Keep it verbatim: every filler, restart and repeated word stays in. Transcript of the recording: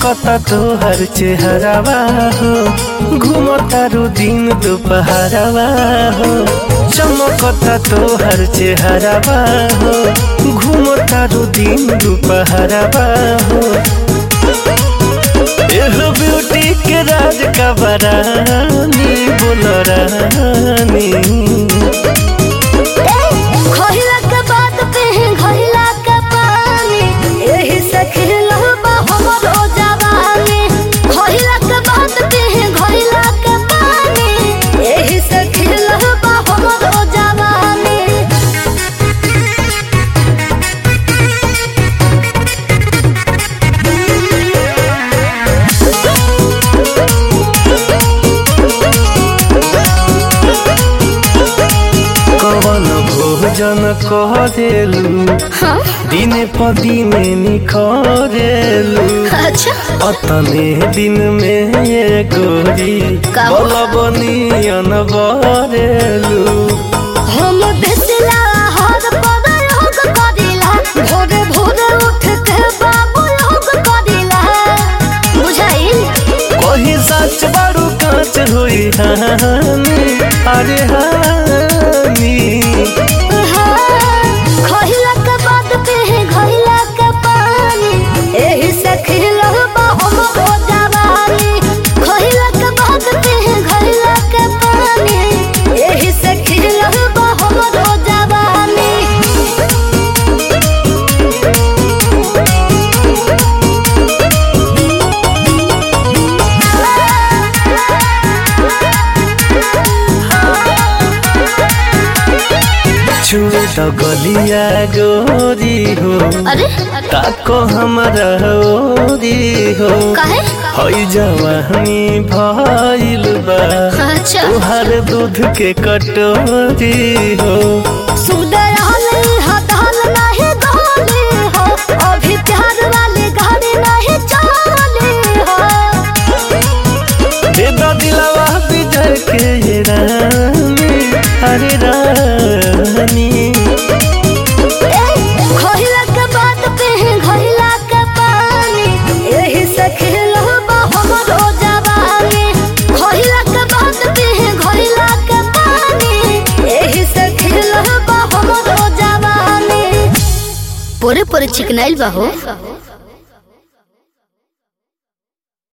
चमकता तोहर चेहरावा हो, घूमतारू दिन दोपहरावा हो। चमकता तोहर चेहरावा हो, घूमतारू दिन दोपहरावा हो। एह ब्यूटी के राज का बरानी बोलो रानी। खोहिला के बात पे घोहिला के पानी, यही से खिलबा हमरो जवानी। खोहिला के बात पे घोहिला के पानी, यही से खिलबा हमरो जवानी। कवन भोजन करेलू, हाँ? दिने पदिने निखरेलू। अच्छा अतने दिन में ये गोरी का? बलबनियन बरेलू। हम देसला हर पल योग करिला, भोरे भोरे उठ के बाबू योग करिला। बुझाइल? कहीं सच बड़ू कांच हुई हानी, अरे हानी। खोहिला के बात पे घोहिला के पानी, एही से खिलबा हमरो जवानी। खोहिला के बात पे घोहिला के पानी, एही से खिलबा हमरो जवानी। छुए तो गलिया गोरी हो, अरे ताको हमरा ओरी हो। काहे? हई जवानी भइल बा अच्छा तोहर दूध के कटोरी हो। सुधरल हटल नहीं गले हो, अभी प्यार वाले गाड़ी नहीं चले हो। दे दो दिलवा विजय के ये रानी, अरे रानी। खोहिला के बात पे घोहिला के पानी, यही से खिलबा हमरो जवानी। खोहिला के बात पे घोहिला के पानी, यही से खिलबा हमरो जवानी। पोरे पोरे चिकनाइल बा हो।